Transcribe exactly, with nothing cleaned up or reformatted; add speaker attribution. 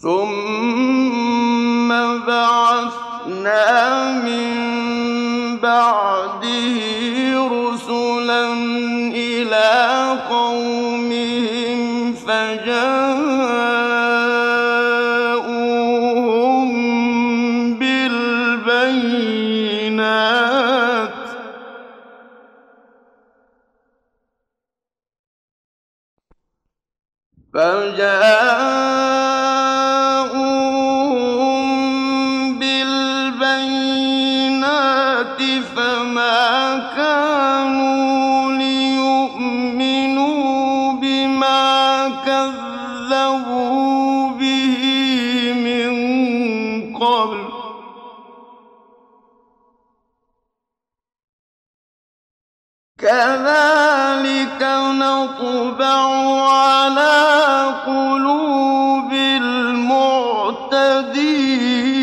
Speaker 1: ثم بعثنا من بعده رسلا إلى قومهم فجاءوهم بالبينات فجاءوهم بالبينات فما كانوا ليؤمنوا بما كذبوا به من قبل كذلك نطبع على قلوب المعتدين